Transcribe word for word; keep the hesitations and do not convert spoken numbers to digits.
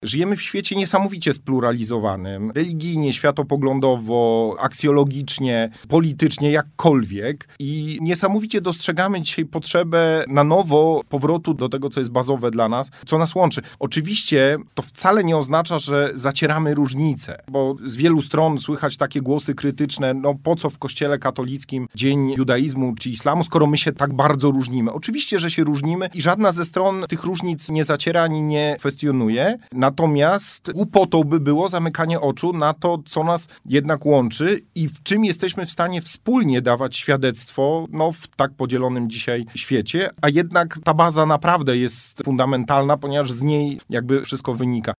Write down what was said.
Żyjemy w świecie niesamowicie spluralizowanym, religijnie, światopoglądowo, aksjologicznie, politycznie, jakkolwiek. I niesamowicie dostrzegamy dzisiaj potrzebę na nowo powrotu do tego, co jest bazowe dla nas, co nas łączy. Oczywiście to wcale nie oznacza, że zacieramy różnice, bo z wielu stron słychać takie głosy krytyczne, no po co w kościele katolickim dzień judaizmu czy islamu, skoro my się tak bardzo różnimy. Oczywiście, że się różnimy i żadna ze stron tych różnic nie zaciera ani nie kwestionuje. Natomiast głupotą by było zamykanie oczu na to, co nas jednak łączy i w czym jesteśmy w stanie wspólnie dawać świadectwo no, w tak podzielonym dzisiaj świecie, a jednak ta baza naprawdę jest fundamentalna, ponieważ z niej jakby wszystko wynika.